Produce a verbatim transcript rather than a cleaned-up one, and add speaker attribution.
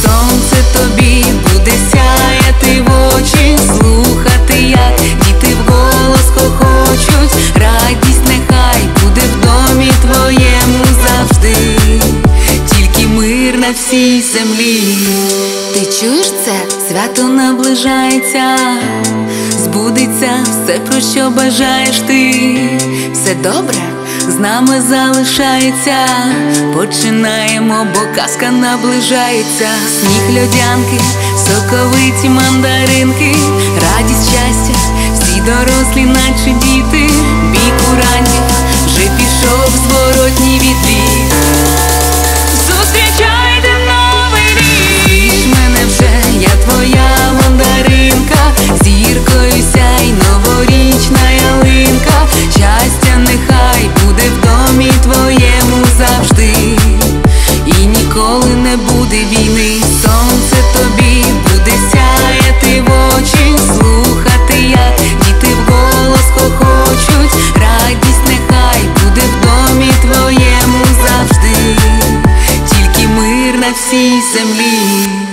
Speaker 1: сонце тобі буде сяяти в очі, слухати, як діти вголос хохочуть. Радість нехай буде в домі твоєму завжди, тільки мир на всій землі. Ти чуєш це? Свято наближається, збудеться все, про що бажаєш ти. Все добре з нами залишається, починаємо, бо казка наближається. Сніг, льодянки, соковиті мандаринки, радість, щастя, всі дорослі, наче діти. Бій курантів вже пішов зворотній відліт. Зустрічайте новий рік! Клич мене вже, я твоя мандаринка, зіркою сяй, новорічна ялинка. Щастя нехай буде в домі твоєму завжди, і ніколи не буде війни. Сонце тобі буде сяяти в очі, слухати, як діти вголос хохочуть. Радість нехай буде в домі твоєму завжди, тільки мир на всій землі.